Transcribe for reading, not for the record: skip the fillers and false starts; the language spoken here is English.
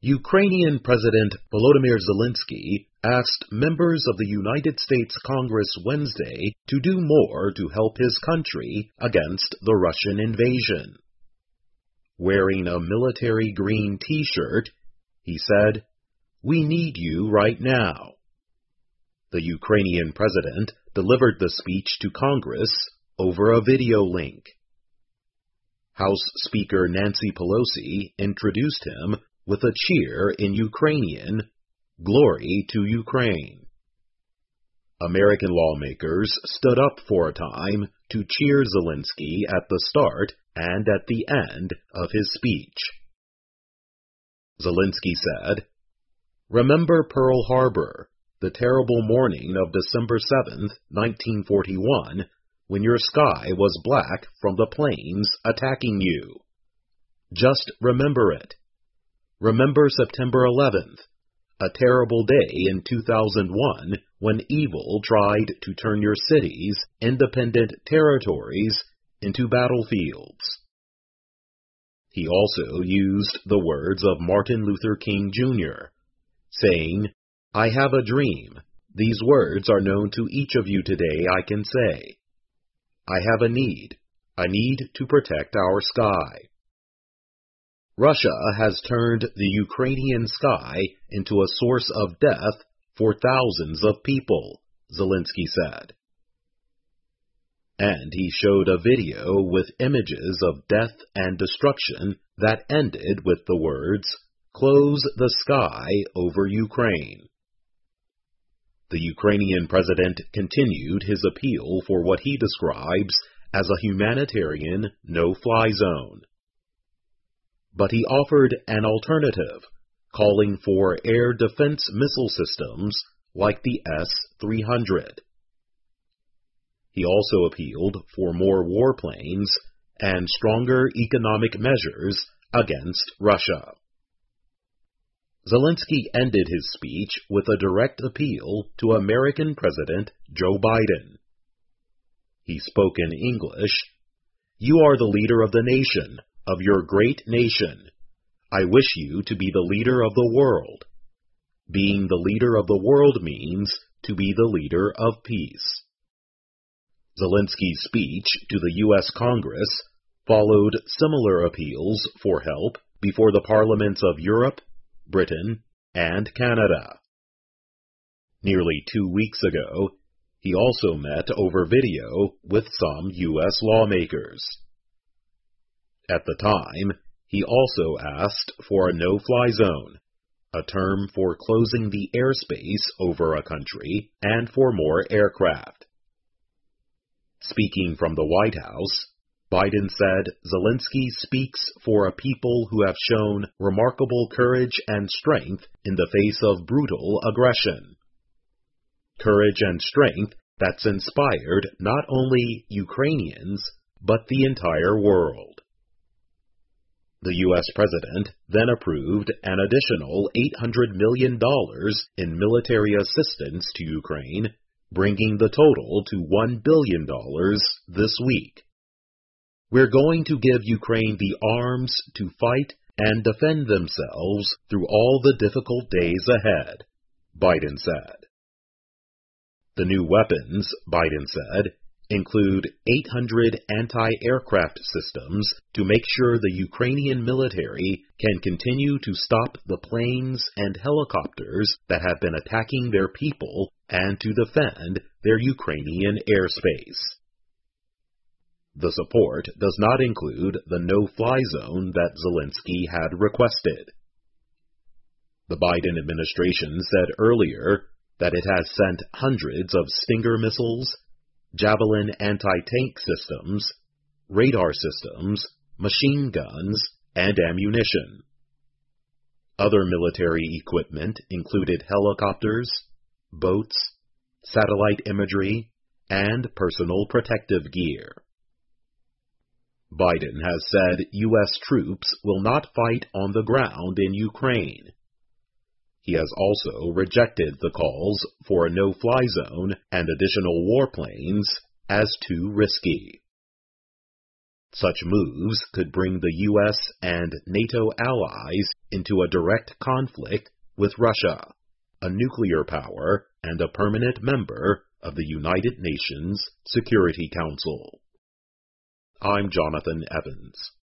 Ukrainian President Volodymyr Zelensky asked members of the United States Congress Wednesday to do more to help his country against the Russian invasion. Wearing a military green T-shirt, he said, "We need you right now." The Ukrainian president delivered the speech to Congress over a video link. House Speaker Nancy Pelosi introduced him with a cheer in Ukrainian, "Glory to Ukraine." American lawmakers stood up for a time to cheer Zelensky at the start and at the end of his speech. Zelensky said, "Remember Pearl Harbor, the terrible morning of December 7, 1941, when your sky was black from the planes attacking you. Just remember it. Remember September 11th, a terrible day in 2001 when evil tried to turn your cities, independent territories, into battlefields." He also used the words of Martin Luther King Jr., saying, "I have a dream. These words are known to each of you today, I can say. I have a need. I need to protect our sky." Russia has turned the Ukrainian sky into a source of death for thousands of people, Zelensky said. And he showed a video with images of death and destruction that ended with the words, "Close the sky over Ukraine." The Ukrainian president continued his appeal for what he describes as a humanitarian no-fly zone. But he offered an alternative, calling for air defense missile systems like the S-300. He also appealed for more warplanes and stronger economic measures against Russia. Zelensky ended his speech with a direct appeal to American President Joe Biden. He spoke in English, "You are the leader of the nation, of your great nation. I wish you to be the leader of the world. Being the leader of the world means to be the leader of peace." Zelensky's speech to the U.S. Congress followed similar appeals for help before the parliaments of Europe, Britain, and Canada. Nearly 2 weeks ago, he also met over video with some U.S. lawmakers. At the time, he also asked for a no-fly zone, a term for closing the airspace over a country and for more aircraft. Speaking from the White House, Biden said Zelensky speaks for a people who have shown remarkable courage and strength in the face of brutal aggression. Courage and strength that's inspired not only Ukrainians, but the entire world. The U.S. president then approved an additional $800 million in military assistance to Ukraine, bringing the total to $1 billion this week. "We're going to give Ukraine the arms to fight and defend themselves through all the difficult days ahead," Biden said. The new weapons, Biden said, include 800 anti-aircraft systems to make sure the Ukrainian military can continue to stop the planes and helicopters that have been attacking their people and to defend their Ukrainian airspace. The support does not include the no-fly zone that Zelensky had requested. The Biden administration said earlier that it has sent hundreds of Stinger missiles, Javelin anti-tank systems, radar systems, machine guns, and ammunition. Other military equipment included helicopters, boats, satellite imagery, and personal protective gear. Biden has said U.S. troops will not fight on the ground in Ukraine. He has also rejected the calls for a no-fly zone and additional warplanes as too risky. Such moves could bring the U.S. and NATO allies into a direct conflict with Russia, a nuclear power and a permanent member of the United Nations Security Council. I'm Jonathan Evans.